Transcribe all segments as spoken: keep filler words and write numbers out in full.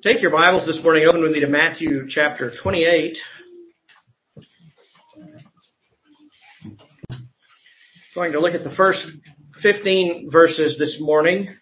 Take your Bibles this morning, open with me to Matthew chapter twenty-eight. Going to look at the first fifteen verses this morning.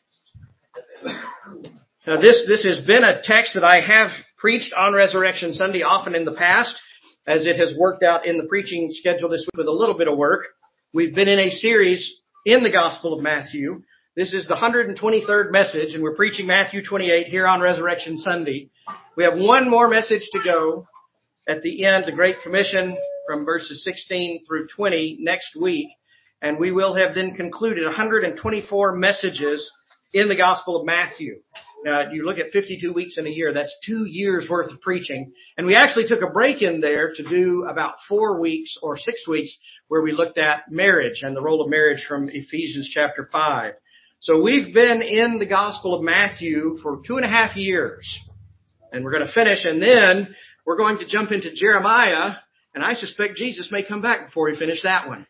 Now this, this has been a text that I have preached on Resurrection Sunday often in the past, as it has worked out in the preaching schedule this week with a little bit of work. We've been in a series in the Gospel of Matthew. This is the one hundred twenty-third message, and we're preaching Matthew twenty-eight here on Resurrection Sunday. We have one more message to go at the end, the Great Commission from verses sixteen through twenty next week, and we will have then concluded one hundred twenty-four messages in the Gospel of Matthew. Now, you look at fifty-two weeks in a year, that's two years worth of preaching. And we actually took a break in there to do about four weeks or six weeks where we looked at marriage and the role of marriage from Ephesians chapter five. So we've been in the Gospel of Matthew for two and a half years. And we're going to finish, and then we're going to jump into Jeremiah, and I suspect Jesus may come back before we finish that one.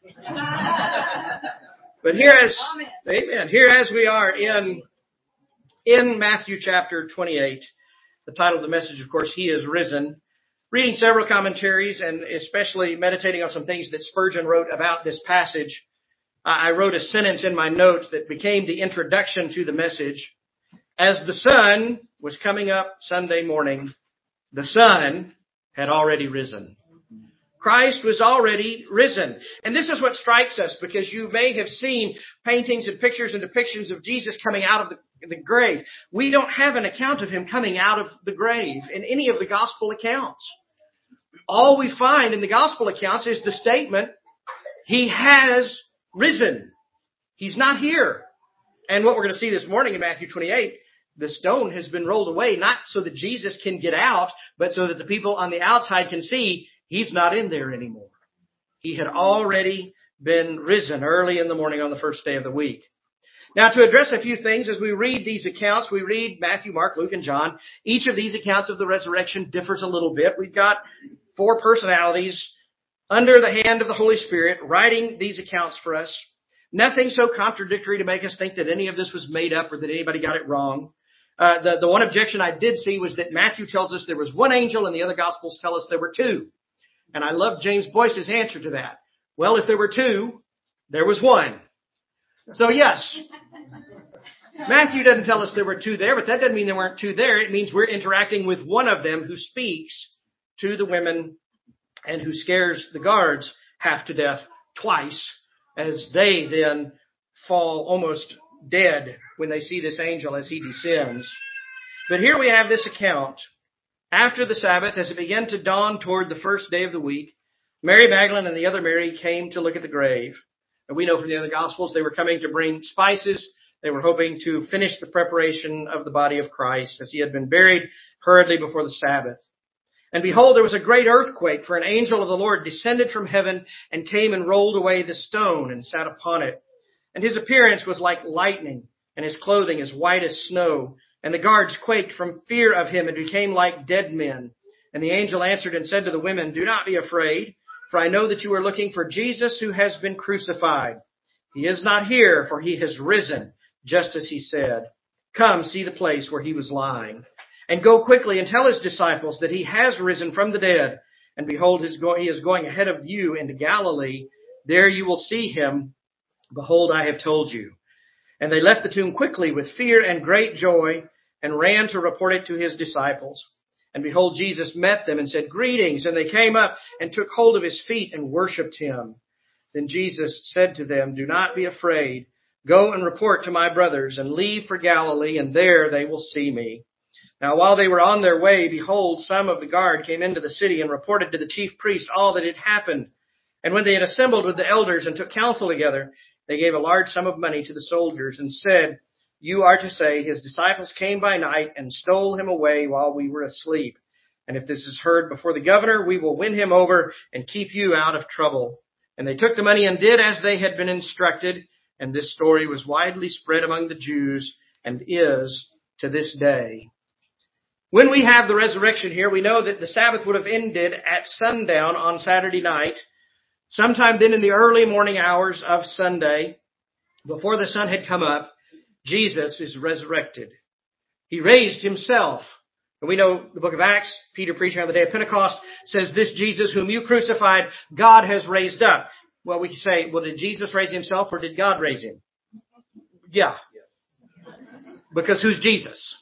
But here as, amen, here as we are in, in Matthew chapter twenty-eight, the title of the message, of course, He is Risen. Reading several commentaries and especially meditating on some things that Spurgeon wrote about this passage, I wrote a sentence in my notes that became the introduction to the message. As the sun was coming up Sunday morning, the sun had already risen. Christ was already risen. And this is what strikes us, because you may have seen paintings and pictures and depictions of Jesus coming out of the, the grave. We don't have an account of him coming out of the grave in any of the gospel accounts. All we find in the gospel accounts is the statement, he has risen. He's not here. And what we're going to see this morning in Matthew twenty-eight, the stone has been rolled away, not so that Jesus can get out, but so that the people on the outside can see he's not in there anymore. He had already been risen early in the morning on the first day of the week. Now, to address a few things, as we read these accounts, we read Matthew, Mark, Luke, and John. Each of these accounts of the resurrection differs a little bit. We've got four personalities under the hand of the Holy Spirit writing these accounts for us. Nothing so contradictory to make us think that any of this was made up or that anybody got it wrong. Uh, the, the one objection I did see was that Matthew tells us there was one angel and the other Gospels tell us there were two. And I love James Boyce's answer to that. Well, if there were two, there was one. So yes, Matthew doesn't tell us there were two there, but that doesn't mean there weren't two there. It means we're interacting with one of them who speaks to the women and who scares the guards half to death twice, as they then fall almost dead when they see this angel as he descends. But here we have this account. After the Sabbath, as it began to dawn toward the first day of the week, Mary Magdalene and the other Mary came to look at the grave. And we know from the other Gospels they were coming to bring spices. They were hoping to finish the preparation of the body of Christ as he had been buried hurriedly before the Sabbath. And behold, there was a great earthquake, for an angel of the Lord descended from heaven and came and rolled away the stone and sat upon it. And his appearance was like lightning, and his clothing as white as snow. And the guards quaked from fear of him and became like dead men. And the angel answered and said to the women, "Do not be afraid, for I know that you are looking for Jesus who has been crucified. He is not here, for he has risen, just as he said. Come, see the place where he was lying. And go quickly and tell his disciples that he has risen from the dead. And behold, he is going ahead of you into Galilee. There you will see him. Behold, I have told you." And they left the tomb quickly with fear and great joy and ran to report it to his disciples. And behold, Jesus met them and said, "Greetings." And they came up and took hold of his feet and worshipped him. Then Jesus said to them, "Do not be afraid. Go and report to my brothers and leave for Galilee, and there they will see me." Now, while they were on their way, behold, some of the guard came into the city and reported to the chief priest all that had happened. And when they had assembled with the elders and took counsel together, they gave a large sum of money to the soldiers and said, "You are to say, his disciples came by night and stole him away while we were asleep. And if this is heard before the governor, we will win him over and keep you out of trouble." And they took the money and did as they had been instructed. And this story was widely spread among the Jews and is to this day. When we have the resurrection here, we know that the Sabbath would have ended at sundown on Saturday night. Sometime then in the early morning hours of Sunday, before the sun had come up, Jesus is resurrected. He raised himself And we know the book of Acts, Peter preaching on the day of Pentecost says, this Jesus whom you crucified, God has raised up. Well, we can say, well, did Jesus raise himself or did God raise him? Yeah. Because who's Jesus?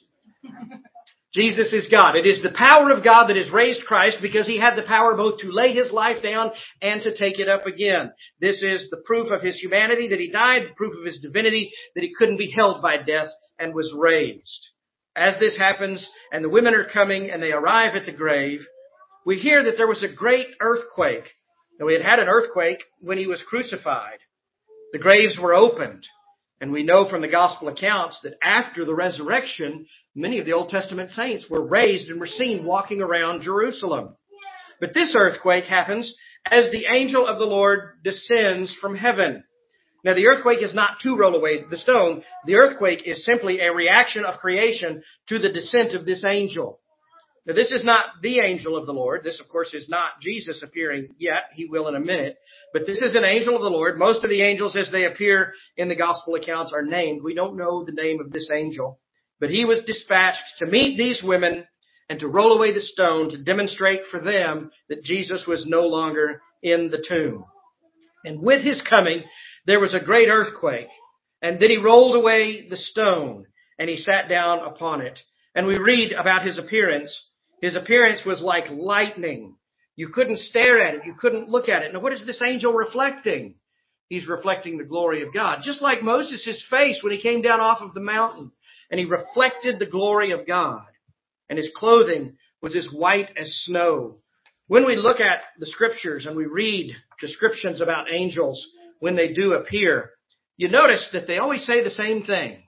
Jesus is God. It is the power of God that has raised Christ because he had the power both to lay his life down and to take it up again. This is the proof of his humanity that he died, the proof of his divinity that he couldn't be held by death and was raised. As this happens and the women are coming and they arrive at the grave, we hear that there was a great earthquake. Now, we had had an earthquake when he was crucified. The graves were opened. And we know from the gospel accounts that after the resurrection, many of the Old Testament saints were raised and were seen walking around Jerusalem. But this earthquake happens as the angel of the Lord descends from heaven. Now, the earthquake is not to roll away the stone. The earthquake is simply a reaction of creation to the descent of this angel. Now, this is not the angel of the Lord. This, of course, is not Jesus appearing yet. He will in a minute. But this is an angel of the Lord. Most of the angels, as they appear in the gospel accounts, are named. We don't know the name of this angel. But he was dispatched to meet these women and to roll away the stone to demonstrate for them that Jesus was no longer in the tomb. And with his coming, there was a great earthquake. And then he rolled away the stone and he sat down upon it. And we read about his appearance. His appearance was like lightning. You couldn't stare at it. You couldn't look at it. Now, what is this angel reflecting? He's reflecting the glory of God. Just like Moses, his face when he came down off of the mountain. And he reflected the glory of God. And his clothing was as white as snow. When we look at the scriptures and we read descriptions about angels when they do appear, you notice that they always say the same thing.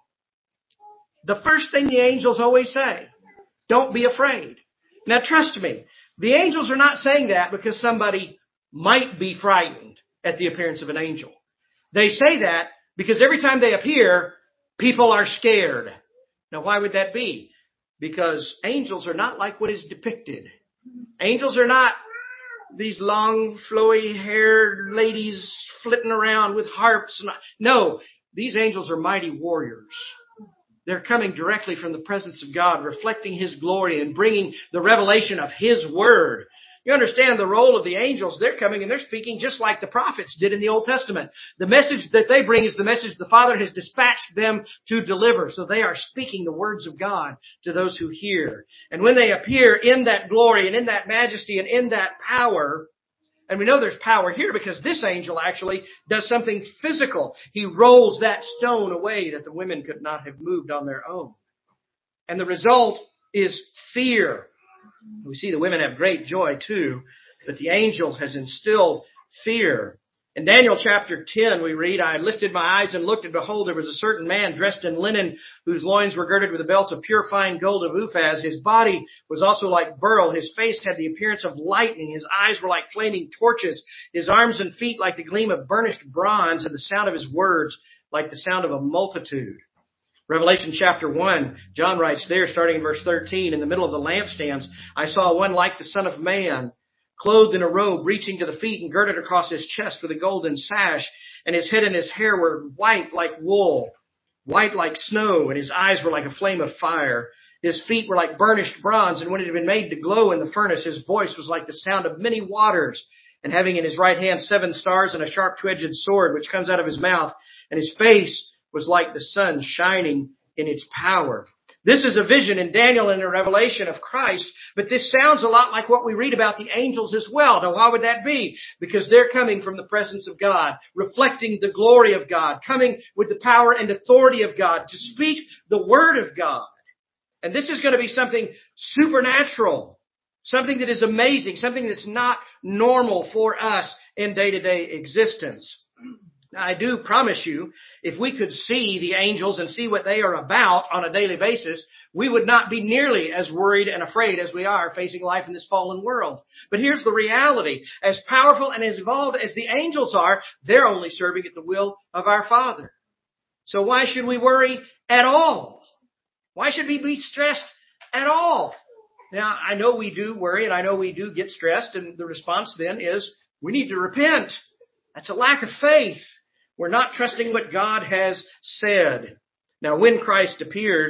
The first thing the angels always say, don't be afraid. Now, trust me, the angels are not saying that because somebody might be frightened at the appearance of an angel. They say that because every time they appear, people are scared. Now, why would that be? Because angels are not like what is depicted. Angels are not these long, flowy haired ladies flitting around with harps. No, these angels are mighty warriors. They're coming directly from the presence of God, reflecting his glory and bringing the revelation of his word. You understand the role of the angels. They're coming and they're speaking just like the prophets did in the Old Testament. The message that they bring is the message the Father has dispatched them to deliver. So they are speaking the words of God to those who hear. And when they appear in that glory and in that majesty and in that power, and we know there's power here because this angel actually does something physical. He rolls that stone away that the women could not have moved on their own. And the result is fear. We see the women have great joy too, but the angel has instilled fear. In Daniel chapter ten, we read, I lifted my eyes and looked, and behold, there was a certain man dressed in linen, whose loins were girded with a belt of pure fine gold of Uphaz. His body was also like beryl. His face had the appearance of lightning. His eyes were like flaming torches. His arms and feet like the gleam of burnished bronze, and the sound of his words like the sound of a multitude. Revelation chapter one, John writes there, starting in verse thirteen, in the middle of the lampstands, I saw one like the Son of Man, clothed in a robe reaching to the feet and girded across his chest with a golden sash, and his head and his hair were white like wool, white like snow, and his eyes were like a flame of fire. His feet were like burnished bronze, and when it had been made to glow in the furnace, his voice was like the sound of many waters, and having in his right hand seven stars and a sharp two-edged sword which comes out of his mouth, and his face was like the sun shining in its power. This is a vision in Daniel and a revelation of Christ, but this sounds a lot like what we read about the angels as well. Now, why would that be? Because they're coming from the presence of God, reflecting the glory of God, coming with the power and authority of God to speak the word of God. And this is going to be something supernatural, something that is amazing, something that's not normal for us in day-to-day existence. Now, I do promise you, if we could see the angels and see what they are about on a daily basis, we would not be nearly as worried and afraid as we are facing life in this fallen world. But here's the reality. As powerful and as evolved as the angels are, they're only serving at the will of our Father. So why should we worry at all? Why should we be stressed at all? Now, I know we do worry and I know we do get stressed, and the response then is we need to repent. That's a lack of faith. We're not trusting what God has said. Now, when Christ appears,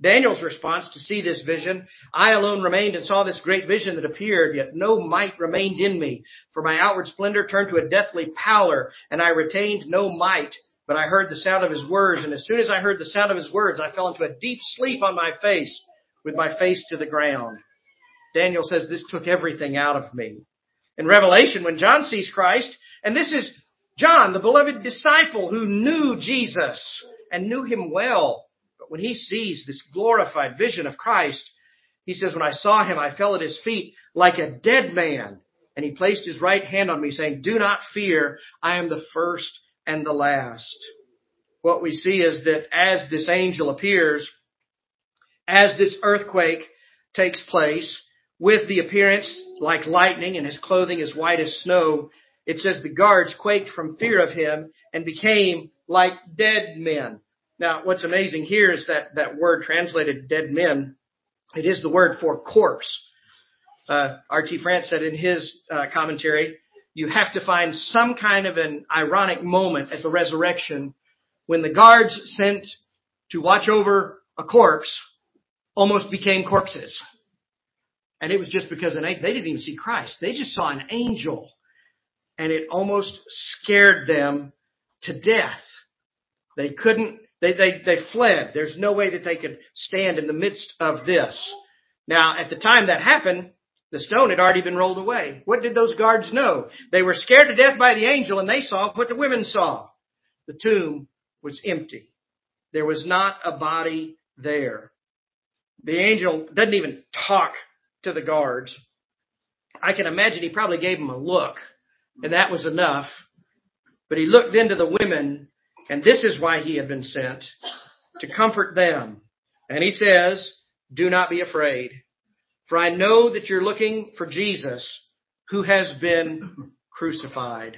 Daniel's response to see this vision, I alone remained and saw this great vision that appeared, yet no might remained in me. For my outward splendor turned to a deathly pallor, and I retained no might. But I heard the sound of his words, and as soon as I heard the sound of his words, I fell into a deep sleep on my face, with my face to the ground. Daniel says this took everything out of me. In Revelation, when John sees Christ, and this is John, the beloved disciple who knew Jesus and knew him well, but when he sees this glorified vision of Christ, he says, when I saw him, I fell at his feet like a dead man. And he placed his right hand on me, saying, do not fear, I am the first and the last. What we see is that as this angel appears, as this earthquake takes place, with the appearance like lightning and his clothing as white as snow, it says the guards quaked from fear of him and became like dead men. Now, what's amazing here is that that word translated dead men, it is the word for corpse. Uh, R T France said in his uh, commentary, you have to find some kind of an ironic moment at the resurrection when the guards sent to watch over a corpse almost became corpses. And it was just because an, they didn't even see Christ. They just saw an angel. And it almost scared them to death. They couldn't, they, they, they fled. There's no way that they could stand in the midst of this. Now, at the time that happened, the stone had already been rolled away. What did those guards know? They were scared to death by the angel, and they saw what the women saw. The tomb was empty. There was not a body there. The angel doesn't even talk to the guards. I can imagine he probably gave them a look, and that was enough. But he looked into the women, and this is why he had been sent, to comfort them. And he says, do not be afraid, for I know that you're looking for Jesus, who has been crucified.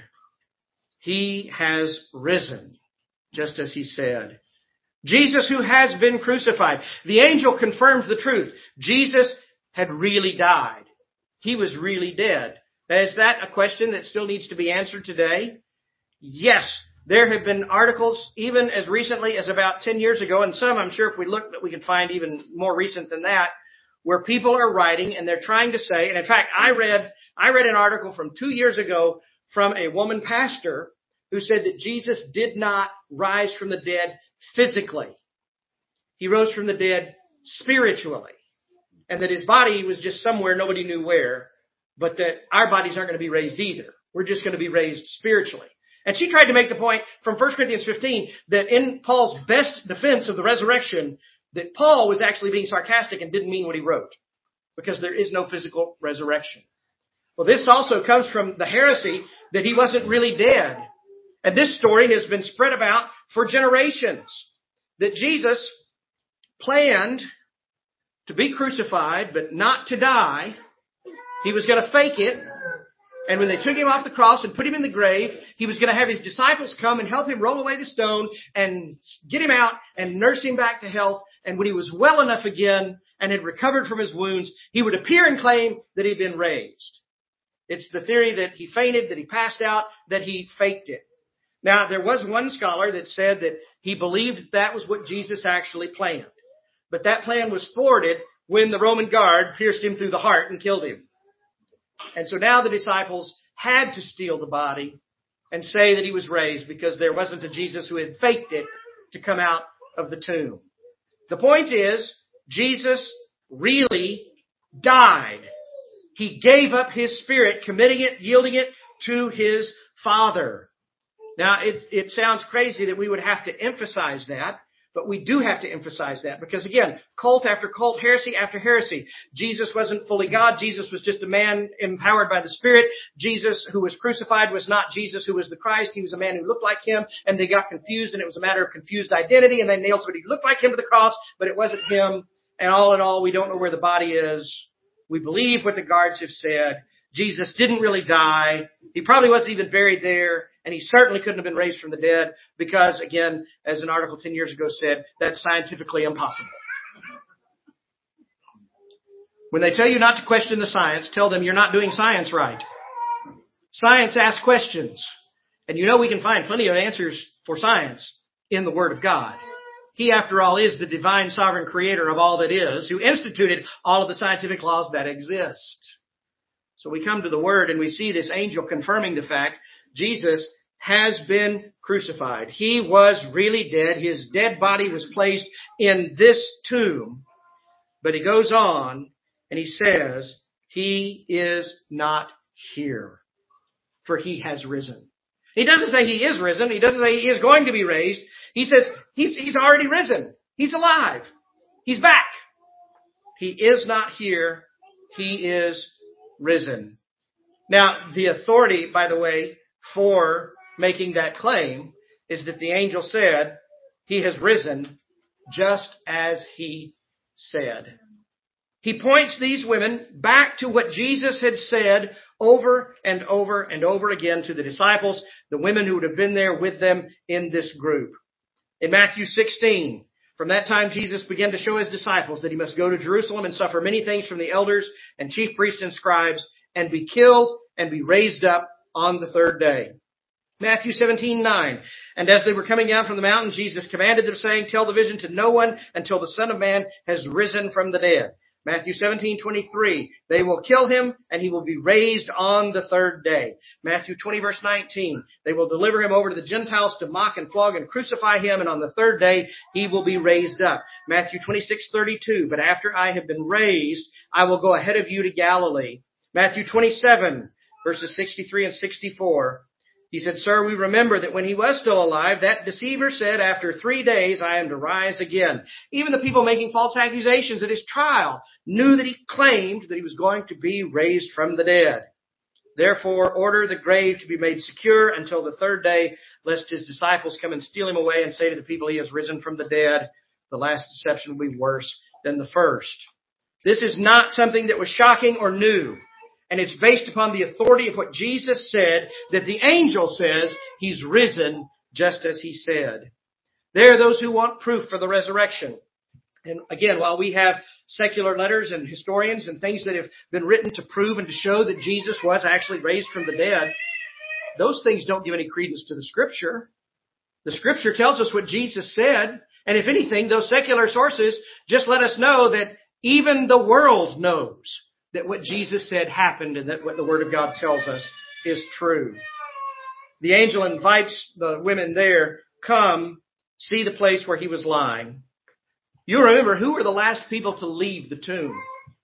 He has risen, just as he said. Jesus, who has been crucified. The angel confirms the truth. Jesus had really died. He was really dead. Now, is that a question that still needs to be answered today? Yes. There have been articles even as recently as about ten years ago, and some I'm sure if we look that we can find even more recent than that, where people are writing and they're trying to say, and in fact, I read, I read an article from two years ago from a woman pastor who said that Jesus did not rise from the dead physically. He rose from the dead spiritually. And that his body was just somewhere, nobody knew where, but that our bodies aren't going to be raised either. We're just going to be raised spiritually. And she tried to make the point from First Corinthians fifteen that in Paul's best defense of the resurrection, that Paul was actually being sarcastic and didn't mean what he wrote, because there is no physical resurrection. Well, this also comes from the heresy that he wasn't really dead. And this story has been spread about for generations, that Jesus planned to be crucified, but not to die. He was going to fake it. And when they took him off the cross and put him in the grave, he was going to have his disciples come and help him roll away the stone and get him out and nurse him back to health. And when he was well enough again and had recovered from his wounds, he would appear and claim that he'd been raised. It's the theory that he fainted, that he passed out, that he faked it. Now, there was one scholar that said that he believed that was what Jesus actually planned. But that plan was thwarted when the Roman guard pierced him through the heart and killed him. And so now the disciples had to steal the body and say that he was raised, because there wasn't a Jesus who had faked it to come out of the tomb. The point is, Jesus really died. He gave up his spirit, committing it, yielding it to his Father. Now, it, it sounds crazy that we would have to emphasize that, but we do have to emphasize that because, again, cult after cult, heresy after heresy. Jesus wasn't fully God. Jesus was just a man empowered by the Spirit. Jesus, who was crucified, was not Jesus, who was the Christ. He was a man who looked like him, and they got confused, and it was a matter of confused identity, and they nailed somebody who looked like him to the cross, but it wasn't him. And all in all, we don't know where the body is. We believe what the guards have said. Jesus didn't really die. He probably wasn't even buried there. And he certainly couldn't have been raised from the dead because, again, as an article ten years ago said, that's scientifically impossible. When they tell you not to question the science, tell them you're not doing science right. Science asks questions. And you know we can find plenty of answers for science in the Word of God. He, after all, is the divine sovereign creator of all that is, who instituted all of the scientific laws that exist. So we come to the Word and we see this angel confirming the fact Jesus has been crucified. He was really dead. His dead body was placed in this tomb. But he goes on and he says, he is not here, for he has risen. He doesn't say he is risen. He doesn't say he is going to be raised. He says he's, he's already risen. He's alive. He's back. He is not here. He is risen. Now, the authority, by the way, for making that claim is that the angel said he has risen just as he said. He points these women back to what Jesus had said over and over and over again to the disciples, the women who would have been there with them in this group. In Matthew sixteen, from that time Jesus began to show his disciples that he must go to Jerusalem and suffer many things from the elders and chief priests and scribes and be killed and be raised up on the third day. Matthew seventeen nine. And as they were coming down from the mountain, Jesus commanded them, saying, tell the vision to no one until the Son of Man has risen from the dead. Matthew seventeen twenty-three. They will kill him and he will be raised on the third day. Matthew twenty verse nineteen. They will deliver him over to the Gentiles to mock and flog and crucify him, and on the third day he will be raised up. Matthew twenty-six thirty-two. But after I have been raised, I will go ahead of you to Galilee. Matthew twenty-seven verses sixty-three and sixty-four. He said, sir, we remember that when he was still alive, that deceiver said, after three days I am to rise again. Even the people making false accusations at his trial knew that he claimed that he was going to be raised from the dead. Therefore, order the grave to be made secure until the third day, lest his disciples come and steal him away and say to the people, he has risen from the dead. The last deception will be worse than the first. This is not something that was shocking or new. And it's based upon the authority of what Jesus said, that the angel says he's risen just as he said. There are those who want proof for the resurrection. And again, while we have secular letters and historians and things that have been written to prove and to show that Jesus was actually raised from the dead, those things don't give any credence to the Scripture. The Scripture tells us what Jesus said. And if anything, those secular sources just let us know that even the world knows that what Jesus said happened and that what the Word of God tells us is true. The angel invites the women there, come, see the place where he was lying. You remember, who were the last people to leave the tomb?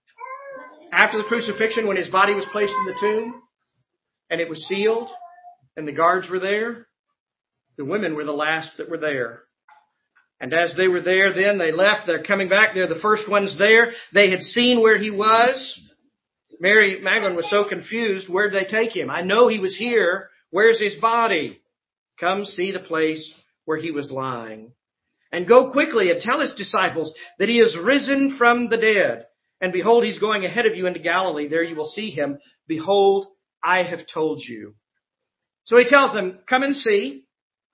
After the crucifixion, when his body was placed in the tomb and it was sealed and the guards were there, the women were the last that were there. And as they were there, then they left. They're coming back. They're the first ones there. They had seen where he was. Mary Magdalene was so confused. Where'd they take him? I know he was here. Where's his body? Come see the place where he was lying. And go quickly and tell his disciples that he is risen from the dead. And behold, he's going ahead of you into Galilee. There you will see him. Behold, I have told you. So he tells them, come and see.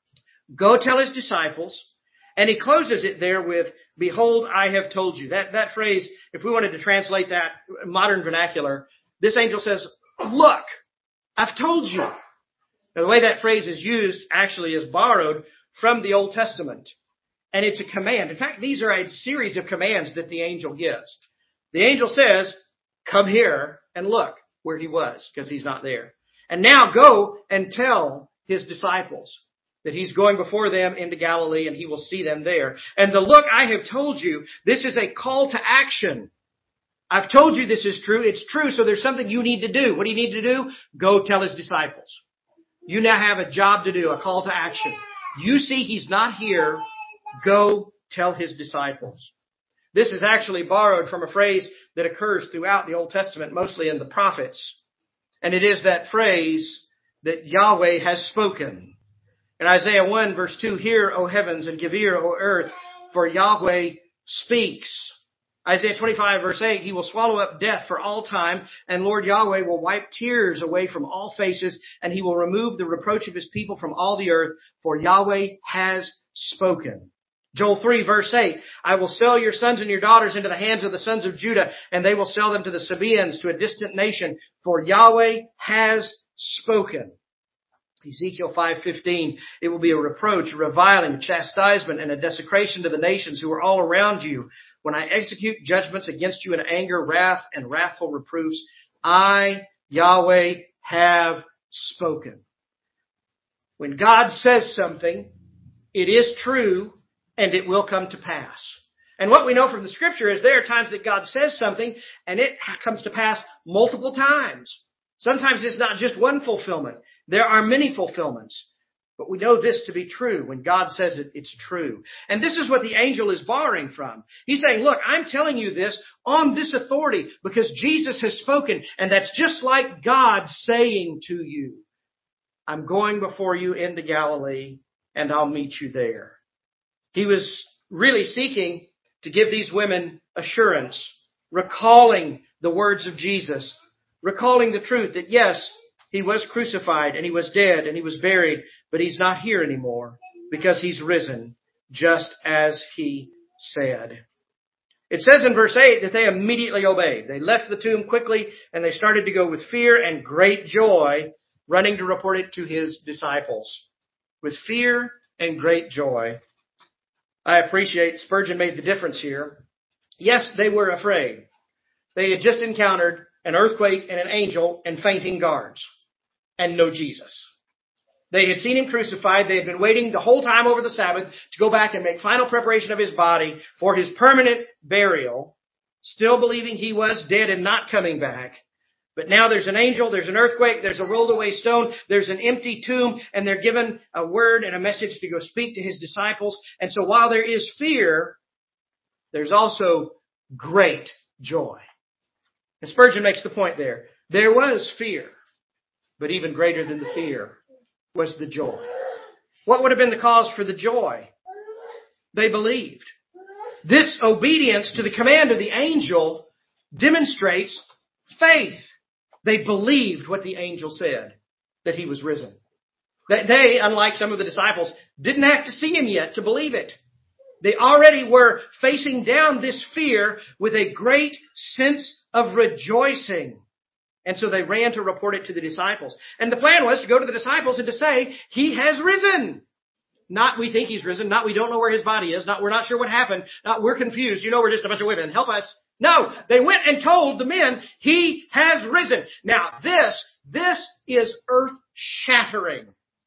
Go tell his disciples. And he closes it there with, behold, I have told you. That, that phrase, if we wanted to translate that modern vernacular, this angel says, look, I've told you. Now, the way that phrase is used actually is borrowed from the Old Testament. And it's a command. In fact, these are a series of commands that the angel gives. The angel says, come here and look where he was, because he's not there. And now go and tell his disciples that he's going before them into Galilee and he will see them there. And the look I have told you, this is a call to action. I've told you this is true. It's true. So there's something you need to do. What do you need to do? Go tell his disciples. You now have a job to do, a call to action. You see he's not here. Go tell his disciples. This is actually borrowed from a phrase that occurs throughout the Old Testament, mostly in the prophets. And it is that phrase that Yahweh has spoken. In Isaiah one verse two, hear, O heavens, and give ear, O earth, for Yahweh speaks. Isaiah twenty-five verse eight, he will swallow up death for all time, and Lord Yahweh will wipe tears away from all faces, and he will remove the reproach of his people from all the earth, for Yahweh has spoken. Joel three verse eight, I will sell your sons and your daughters into the hands of the sons of Judah, and they will sell them to the Sabaeans, to a distant nation, for Yahweh has spoken. Ezekiel five fifteen, it will be a reproach, a reviling, a chastisement, and a desecration to the nations who are all around you. When I execute judgments against you in anger, wrath, and wrathful reproofs, I, Yahweh, have spoken. When God says something, it is true and it will come to pass. And what we know from the Scripture is there are times that God says something and it comes to pass multiple times. Sometimes it's not just one fulfillment. There are many fulfillments. But we know this to be true. When God says it, it's true. And this is what the angel is borrowing from. He's saying, look, I'm telling you this on this authority because Jesus has spoken. And that's just like God saying to you, I'm going before you into Galilee and I'll meet you there. He was really seeking to give these women assurance, recalling the words of Jesus, recalling the truth that yes, He was crucified and He was dead and He was buried, but He's not here anymore because He's risen just as He said. It says in verse eight that they immediately obeyed. They left the tomb quickly and they started to go with fear and great joy, running to report it to His disciples. With fear and great joy. I appreciate Spurgeon made the difference here. Yes, they were afraid. They had just encountered an earthquake and an angel and fainting guards and no Jesus. They had seen Him crucified. They had been waiting the whole time over the Sabbath to go back and make final preparation of His body for His permanent burial, still believing He was dead and not coming back. But now there's an angel, there's an earthquake, there's a rolled away stone, there's an empty tomb, and they're given a word and a message to go speak to His disciples. And so while there is fear, there's also great joy. And Spurgeon makes the point there. There was fear, but even greater than the fear was the joy. What would have been the cause for the joy? They believed. This obedience to the command of the angel demonstrates faith. They believed what the angel said, that He was risen. That they, unlike some of the disciples, didn't have to see Him yet to believe it. They already were facing down this fear with a great sense of rejoicing. And so they ran to report it to the disciples. And the plan was to go to the disciples and to say, He has risen. Not we think He's risen. Not we don't know where His body is. Not we're not sure what happened. Not we're confused. You know, we're just a bunch of women. Help us. No, they went and told the men, He has risen. Now this, this is earth-shattering.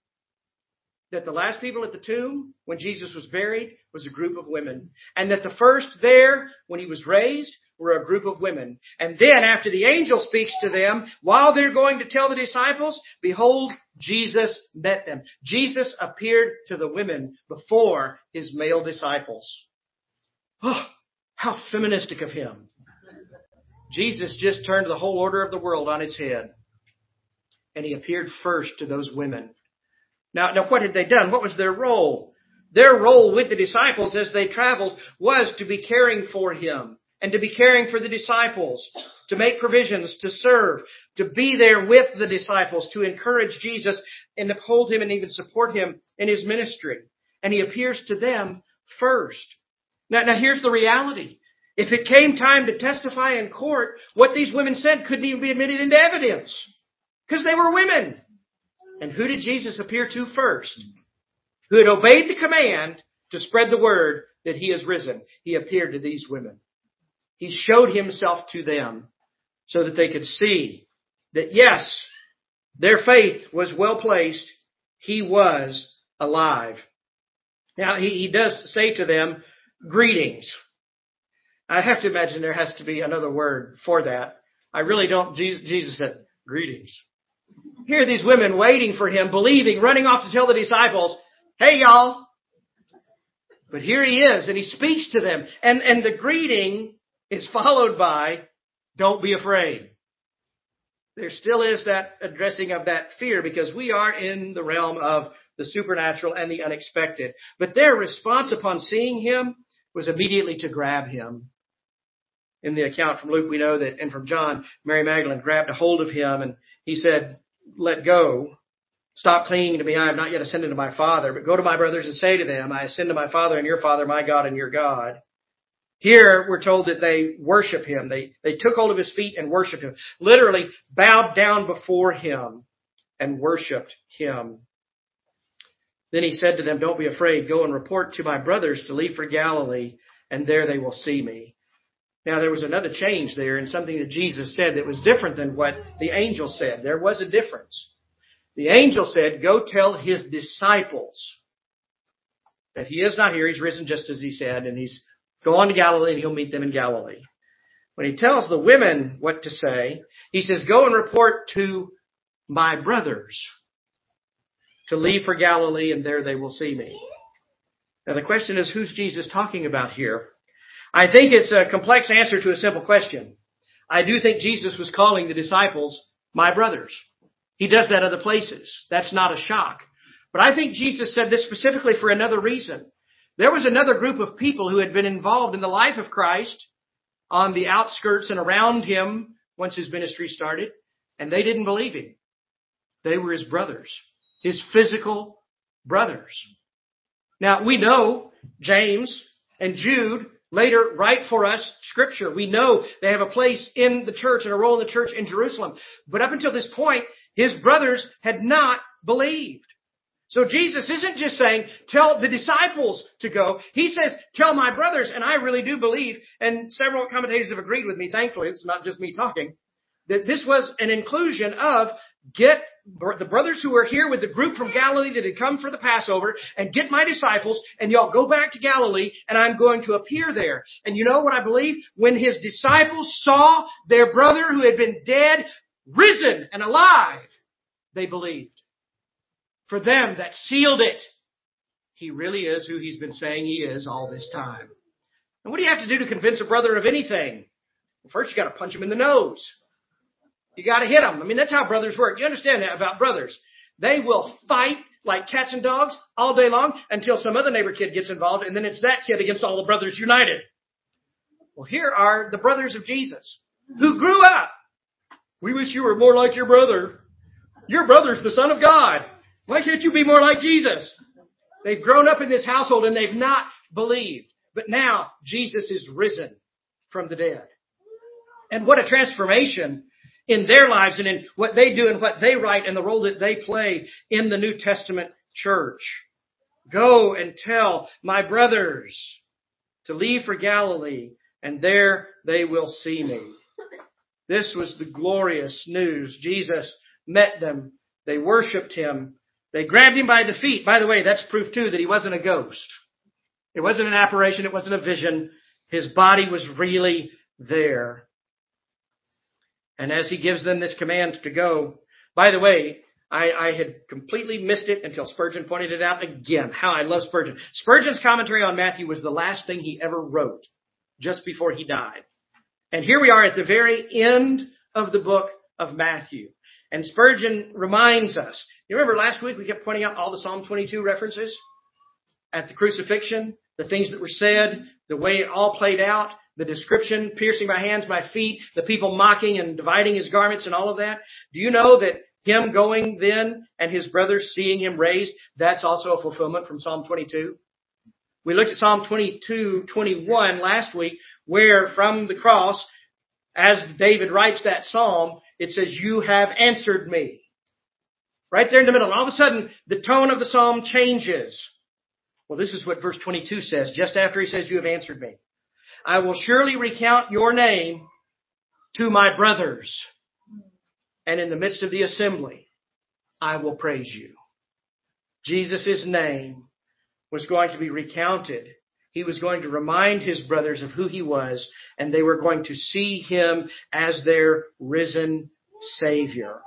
That the last people at the tomb, when Jesus was buried, was a group of women. And that the first there, when He was raised, were a group of women. And then after the angel speaks to them, while they're going to tell the disciples, behold, Jesus met them. Jesus appeared to the women before His male disciples. Oh, how feministic of Him. Jesus just turned the whole order of the world on its head. And He appeared first to those women. Now, now what had they done? What was their role? Their role with the disciples as they traveled was to be caring for Him and to be caring for the disciples, to make provisions, to serve, to be there with the disciples, to encourage Jesus and uphold Him and even support Him in His ministry. And He appears to them first. Now, now here's the reality. If it came time to testify in court, what these women said couldn't even be admitted into evidence because they were women. And who did Jesus appear to first? Who had obeyed the command to spread the word that He has risen. He appeared to these women. He showed Himself to them so that they could see that yes, their faith was well placed. He was alive. Now, He, he does say to them, greetings. I have to imagine there has to be another word for that. I really don't. Jesus said, greetings. Here are these women waiting for Him, believing, running off to tell the disciples, hey, y'all. But here He is, and He speaks to them. And, and the greeting is followed by, don't be afraid. There still is that addressing of that fear because we are in the realm of the supernatural and the unexpected. But their response upon seeing Him was immediately to grab Him. In the account from Luke, we know that, and from John, Mary Magdalene grabbed a hold of Him and He said, let go. Stop clinging to me. I have not yet ascended to my Father, but go to my brothers and say to them, I ascend to my Father and your Father, my God and your God. Here we're told that they worship Him. They, they took hold of His feet and worshiped Him. Literally bowed down before Him and worshiped Him. Then he said to them, don't be afraid. Go and report to my brothers to leave for Galilee, and there they will see me. Now, there was another change there in something that Jesus said that was different than what the angel said. There was a difference. The angel said, go tell his disciples that he is not here. He's risen just as he said, and he's gone to Galilee, and he'll meet them in Galilee. When he tells the women what to say, he says, go and report to my brothers to leave for Galilee, and there they will see me. Now, the question is, who's Jesus talking about here? I think it's a complex answer to a simple question. I do think Jesus was calling the disciples my brothers. He does that other places. That's not a shock. But I think Jesus said this specifically for another reason. There was another group of people who had been involved in the life of Christ on the outskirts and around him once his ministry started, and they didn't believe him. They were his brothers, his physical brothers. Now, we know James and Jude later write for us Scripture. We know they have a place in the church and a role in the church in Jerusalem. But up until this point, his brothers had not believed. So Jesus isn't just saying, tell the disciples to go. He says, tell my brothers. And I really do believe, and several commentators have agreed with me, thankfully, it's not just me talking, that this was an inclusion of get the brothers who are here with the group from Galilee that had come for the Passover, and get my disciples, and y'all go back to Galilee, and I'm going to appear there. And you know what I believe? When his disciples saw their brother who had been dead, risen and alive, they believed. For them, that sealed it. He really is who he's been saying he is all this time. And what do you have to do to convince a brother of anything? Well, first, you got to punch him in the nose. You got to hit them. I mean, that's how brothers work. You understand that about brothers. They will fight like cats and dogs all day long until some other neighbor kid gets involved, and then it's that kid against all the brothers united. Well, here are the brothers of Jesus who grew up. We wish you were more like your brother. Your brother's the Son of God. Why can't you be more like Jesus? They've grown up in this household and they've not believed. But now Jesus is risen from the dead. And what a transformation in their lives and in what they do and what they write and the role that they play in the New Testament church. Go and tell my brothers to leave for Galilee, and there they will see me. This was the glorious news. Jesus met them. They worshiped him. They grabbed him by the feet. By the way, that's proof too that he wasn't a ghost. It wasn't an apparition. It wasn't a vision. His body was really there. And as he gives them this command to go, by the way, I, I had completely missed it until Spurgeon pointed it out again. How I love Spurgeon. Spurgeon's commentary on Matthew was the last thing he ever wrote just before he died. And here we are at the very end of the book of Matthew. And Spurgeon reminds us. You remember last week we kept pointing out all the Psalm twenty-two references at the crucifixion, the things that were said, the way it all played out, the description, piercing my hands, my feet, the people mocking and dividing his garments and all of that. Do you know that him going then and his brothers seeing him raised, that's also a fulfillment from Psalm twenty-two? We looked at Psalm twenty-two, twenty-one last week, where from the cross, as David writes that psalm, it says, you have answered me. Right there in the middle. And all of a sudden, the tone of the psalm changes. Well, this is what verse twenty-two says, just after he says, you have answered me. I will surely recount your name to my brothers. And in the midst of the assembly, I will praise you. Jesus' name was going to be recounted. He was going to remind his brothers of who he was, and they were going to see him as their risen Savior.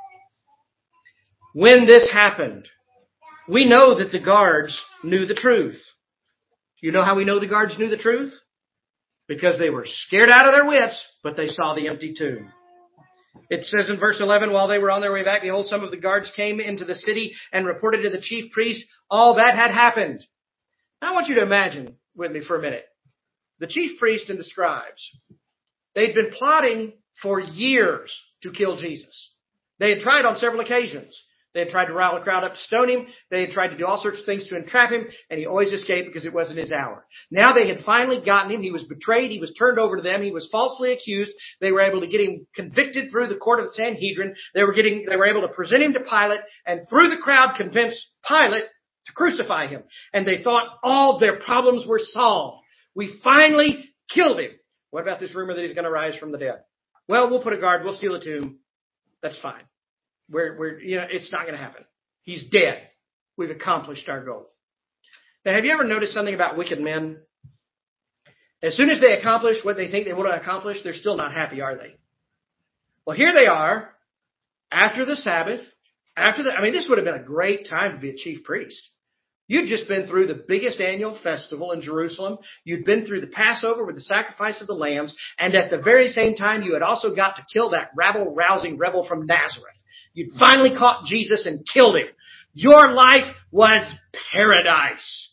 When this happened, we know that the guards knew the truth. You know how we know the guards knew the truth? Because they were scared out of their wits, but they saw the empty tomb. It says in verse eleven, while they were on their way back, behold, some of the guards came into the city and reported to the chief priest all that had happened. Now I want you to imagine with me for a minute. The chief priest and the scribes, they'd been plotting for years to kill Jesus. They had tried on several occasions. They had tried to rile a crowd up to stone him. They had tried to do all sorts of things to entrap him, and he always escaped because it wasn't his hour. Now they had finally gotten him. He was betrayed. He was turned over to them. He was falsely accused. They were able to get him convicted through the court of the Sanhedrin. They were getting, they were able to present him to Pilate, and through the crowd convince Pilate to crucify him. And they thought all their problems were solved. We finally killed him. What about this rumor that he's going to rise from the dead? Well, we'll put a guard. We'll seal the tomb. That's fine. We're, we're, you know, it's not going to happen. He's dead. We've accomplished our goal. Now, have you ever noticed something about wicked men? As soon as they accomplish what they think they want to accomplish, they're still not happy, are they? Well, here they are, after the Sabbath, after the, I mean, this would have been a great time to be a chief priest. You'd just been through the biggest annual festival in Jerusalem. You'd been through the Passover with the sacrifice of the lambs. And at the very same time, you had also got to kill that rabble-rousing rebel from Nazareth. You'd finally caught Jesus and killed him. Your life was paradise.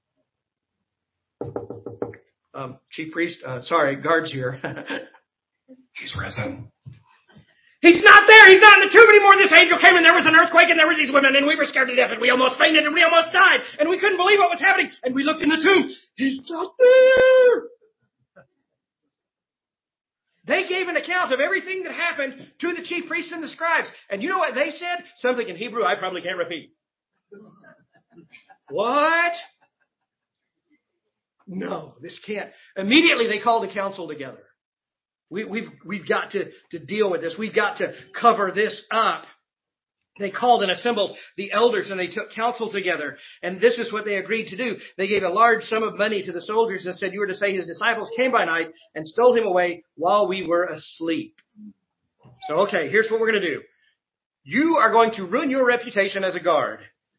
Um, chief priest, uh, sorry, guards here. He's risen. He's not there. He's not in the tomb anymore. This angel came and there was an earthquake and there was these women and we were scared to death and we almost fainted and we almost died and we couldn't believe what was happening and we looked in the tomb. He's not there. They gave an account of everything that happened to the chief priests and the scribes. And you know what they said? Something in Hebrew I probably can't repeat. What? No, this can't. Immediately they called a council together. We, we've, we've got to, to deal with this. We've got to cover this up. They called and assembled the elders and they took counsel together. And this is what they agreed to do. They gave a large sum of money to the soldiers and said, you were to say his disciples came by night and stole him away while we were asleep. So, okay, here's what we're going to do. You are going to ruin your reputation as a guard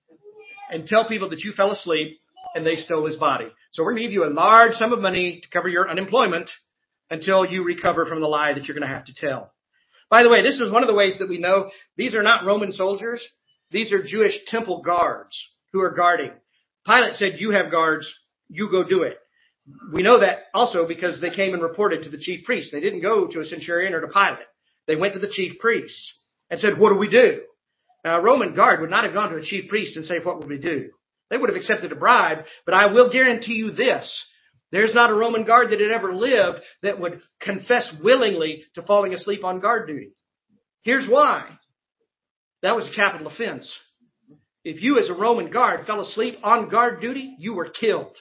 and tell people that you fell asleep and they stole his body. So we're going to give you a large sum of money to cover your unemployment until you recover from the lie that you're going to have to tell. By the way, this is one of the ways that we know these are not Roman soldiers. These are Jewish temple guards who are guarding. Pilate said, you have guards, you go do it. We know that also because they came and reported to the chief priests. They didn't go to a centurion or to Pilate. They went to the chief priests and said, what do we do? Now, a Roman guard would not have gone to a chief priest and say, what would we do? They would have accepted a bribe, but I will guarantee you this. There's not a Roman guard that had ever lived that would confess willingly to falling asleep on guard duty. Here's why. That was a capital offense. If you as a Roman guard fell asleep on guard duty, you were killed.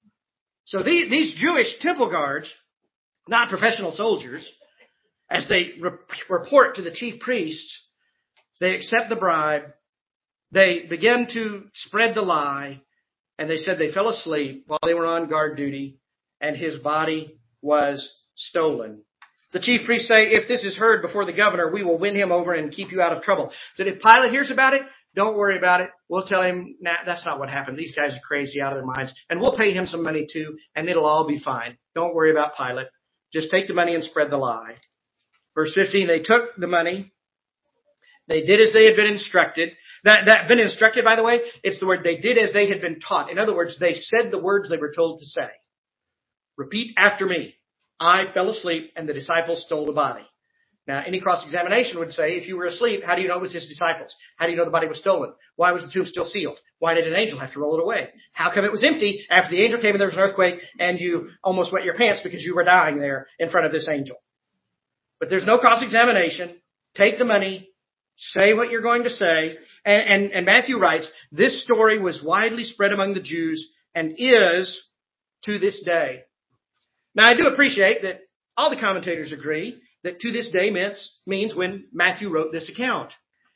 So these, these Jewish temple guards, not professional soldiers, as they re- report to the chief priests, they accept the bribe. They begin to spread the lie, and they said they fell asleep while they were on guard duty, and his body was stolen. The chief priests say, if this is heard before the governor, we will win him over and keep you out of trouble. So if Pilate hears about it, don't worry about it. We'll tell him, nah, that's not what happened. These guys are crazy out of their minds. And we'll pay him some money too, and it'll all be fine. Don't worry about Pilate. Just take the money and spread the lie. Verse fifteen, they took the money. They did as they had been instructed. That, that been instructed, by the way, it's the word they did as they had been taught. In other words, they said the words they were told to say. Repeat after me. I fell asleep and the disciples stole the body. Now, any cross-examination would say, if you were asleep, how do you know it was his disciples? How do you know the body was stolen? Why was the tomb still sealed? Why did an angel have to roll it away? How come it was empty after the angel came and there was an earthquake and you almost wet your pants because you were dying there in front of this angel? But there's no cross-examination. Take the money. Say what you're going to say. And, and, and Matthew writes, this story was widely spread among the Jews and is to this day. Now, I do appreciate that all the commentators agree that to this day means, means when Matthew wrote this account.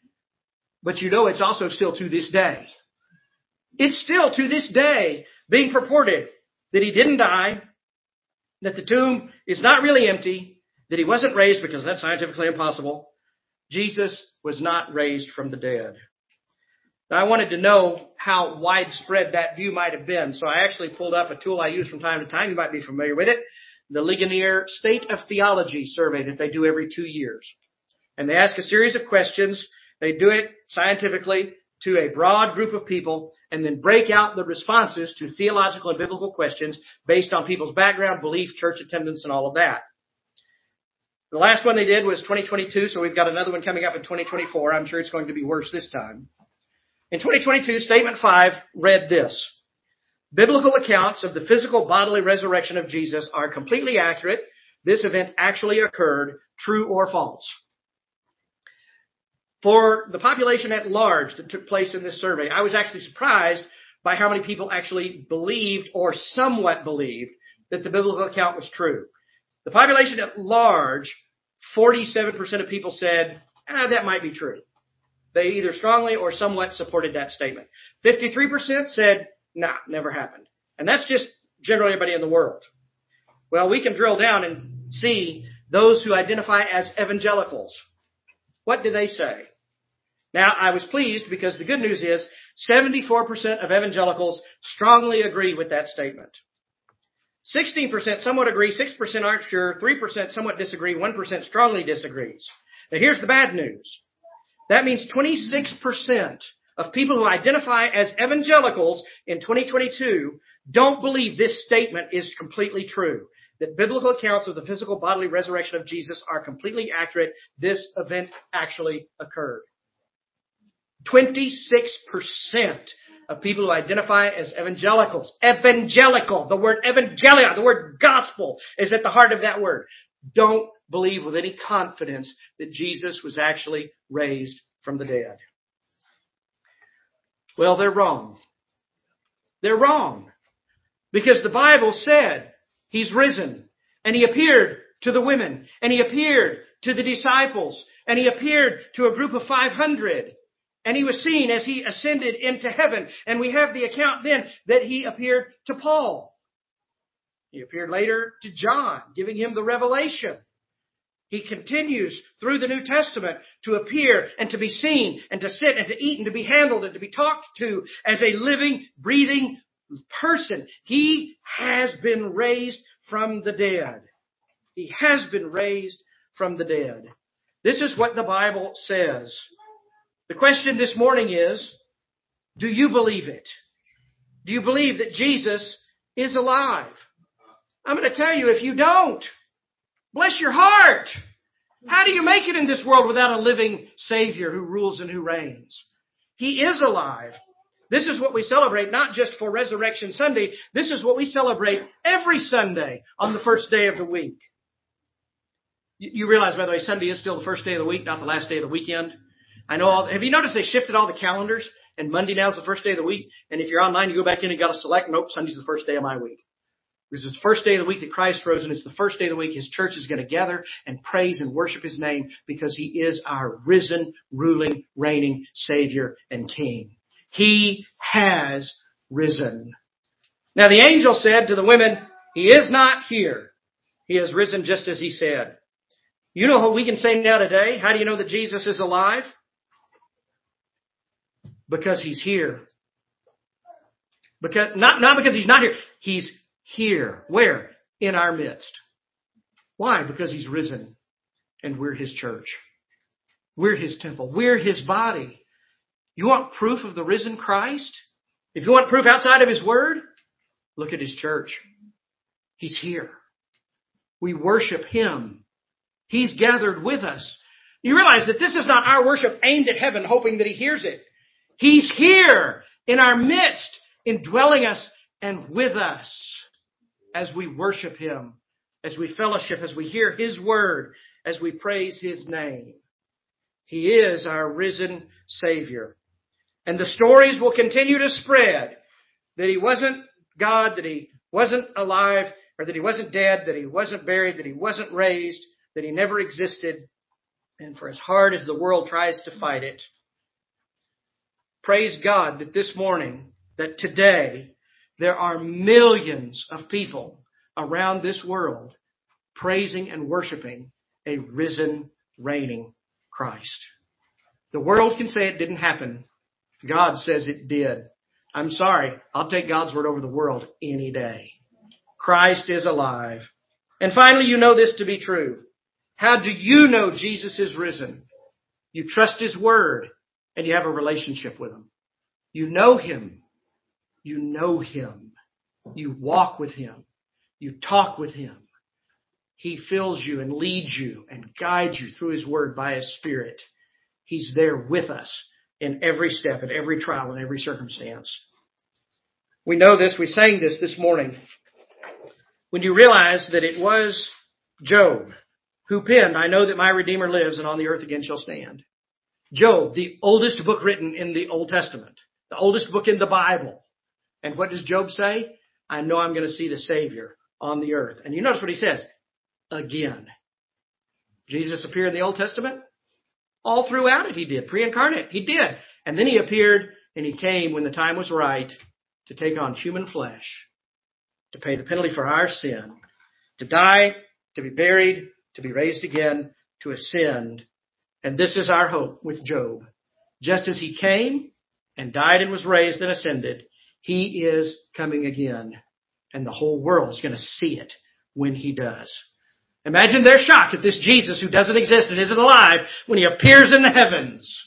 But you know it's also still to this day. It's still to this day being purported that he didn't die, that the tomb is not really empty, that he wasn't raised because that's scientifically impossible. Jesus was not raised from the dead. Now, I wanted to know how widespread that view might have been, so I actually pulled up a tool I use from time to time. You might be familiar with it. The Ligonier State of Theology survey that they do every two years. And they ask a series of questions. They do it scientifically to a broad group of people and then break out the responses to theological and biblical questions based on people's background, belief, church attendance, and all of that. The last one they did was twenty twenty-two, so we've got another one coming up in twenty twenty-four. I'm sure it's going to be worse this time. In twenty twenty-two, Statement five read this. Biblical accounts of the physical bodily resurrection of Jesus are completely accurate. This event actually occurred, true or false. For the population at large that took place in this survey, I was actually surprised by how many people actually believed or somewhat believed that the biblical account was true. The population at large, forty-seven percent of people said, ah, that might be true. They either strongly or somewhat supported that statement. fifty-three percent said, nah, never happened. And that's just generally everybody in the world. Well, we can drill down and see those who identify as evangelicals. What do they say? Now, I was pleased because the good news is seventy-four percent of evangelicals strongly agree with that statement. sixteen percent somewhat agree, six percent aren't sure, three percent somewhat disagree, one percent strongly disagrees. Now, here's the bad news. That means twenty-six percent of people who identify as evangelicals in twenty twenty-two don't believe this statement is completely true, that biblical accounts of the physical bodily resurrection of Jesus are completely accurate. This event actually occurred. twenty-six percent of people who identify as evangelicals, evangelical, the word evangelia, the word gospel is at the heart of that word, don't believe with any confidence that Jesus was actually raised from the dead. Well, they're wrong. They're wrong. Because the Bible said He's risen, and He appeared to the women, and He appeared to the disciples, and He appeared to a group of five hundred. And He was seen as He ascended into heaven. And we have the account then that He appeared to Paul. He appeared later to John, giving him the revelation. He continues through the New Testament to appear and to be seen and to sit and to eat and to be handled and to be talked to as a living, breathing person. He has been raised from the dead. He has been raised from the dead. This is what the Bible says. The question this morning is, do you believe it? Do you believe that Jesus is alive? I'm going to tell you, if you don't, bless your heart. How do you make it in this world without a living Savior who rules and who reigns? He is alive. This is what we celebrate, not just for Resurrection Sunday. This is what we celebrate every Sunday on the first day of the week. You realize, by the way, Sunday is still the first day of the week, not the last day of the weekend. I know all, have you noticed they shifted all the calendars? And Monday now is the first day of the week. And if you're online, you go back in and got to select, nope, Sunday's the first day of my week. This is the first day of the week that Christ rose, and it's the first day of the week His church is going to gather and praise and worship His name because He is our risen, ruling, reigning Savior and King. He has risen. Now the angel said to the women, He is not here. He has risen just as He said. You know what we can say now today? How do you know that Jesus is alive? Because He's here. Because not, not because He's not here. He's here. Where? In our midst. Why? Because He's risen. And we're His church. We're His temple. We're His body. You want proof of the risen Christ? If you want proof outside of His Word, look at His church. He's here. We worship Him. He's gathered with us. You realize that this is not our worship aimed at heaven, hoping that He hears it. He's here in our midst, indwelling us and with us as we worship Him, as we fellowship, as we hear His Word, as we praise His name. He is our risen Savior. And the stories will continue to spread that He wasn't God, that He wasn't alive, or that He wasn't dead, that He wasn't buried, that He wasn't raised, that He never existed. And for as hard as the world tries to fight it, praise God that this morning, that today, there are millions of people around this world praising and worshiping a risen, reigning Christ. The world can say it didn't happen. God says it did. I'm sorry. I'll take God's word over the world any day. Christ is alive. And finally, you know this to be true. How do you know Jesus is risen? You trust His word and you have a relationship with Him. You know Him. You know Him. You walk with Him. You talk with Him. He fills you and leads you and guides you through His word by His Spirit. He's there with us in every step, in every trial, in every circumstance. We know this. We sang this this morning. When you realize that it was Job who penned, I know that my Redeemer lives and on the earth again shall stand. Job, the oldest book written in the Old Testament, the oldest book in the Bible. And what does Job say? I know I'm going to see the Savior on the earth. And you notice what he says. Again. Jesus appeared in the Old Testament. All throughout it he did. Pre-incarnate. He did. And then he appeared and he came when the time was right to take on human flesh, to pay the penalty for our sin, to die, to be buried, to be raised again, to ascend. And this is our hope with Job. Just as he came and died and was raised and ascended, he is coming again. And the whole world is going to see it when he does. Imagine their shock at this Jesus who doesn't exist and isn't alive when he appears in the heavens.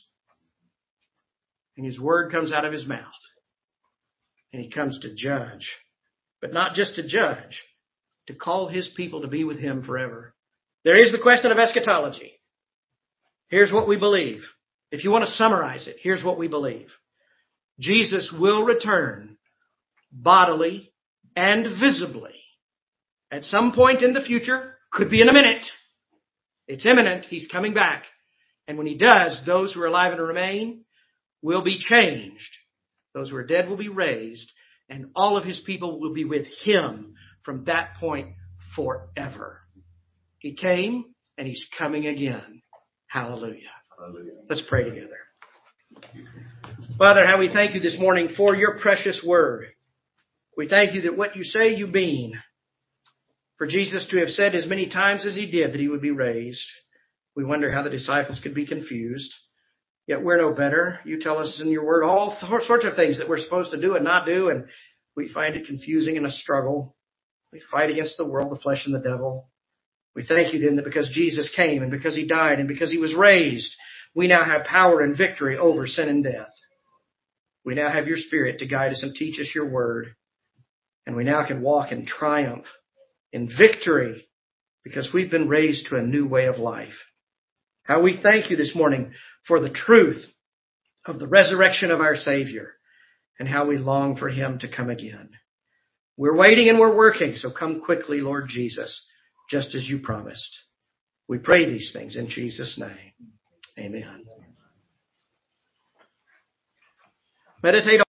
And his word comes out of his mouth. And he comes to judge. But not just to judge, to call his people to be with him forever. There is the question of eschatology. Here's what we believe. If you want to summarize it, here's what we believe. Jesus will return bodily and visibly at some point in the future. Could be in a minute. It's imminent. He's coming back. And when he does, those who are alive and remain will be changed. Those who are dead will be raised. And all of his people will be with him from that point forever. He came and he's coming again. Hallelujah. Hallelujah. Let's pray together. Father, how we thank you this morning for your precious word. We thank you that what you say you mean. For Jesus to have said as many times as he did that he would be raised, we wonder how the disciples could be confused. Yet we're no better. You tell us in your word all sorts of things that we're supposed to do and not do, and we find it confusing and a struggle. We fight against the world, the flesh, and the devil. We thank you then that because Jesus came and because he died and because he was raised, we now have power and victory over sin and death. We now have your Spirit to guide us and teach us your word. And we now can walk in triumph, in victory, because we've been raised to a new way of life. How we thank you this morning for the truth of the resurrection of our Savior and how we long for him to come again. We're waiting and we're working, so come quickly, Lord Jesus, just as you promised. We pray these things in Jesus' name. Amen. Meditate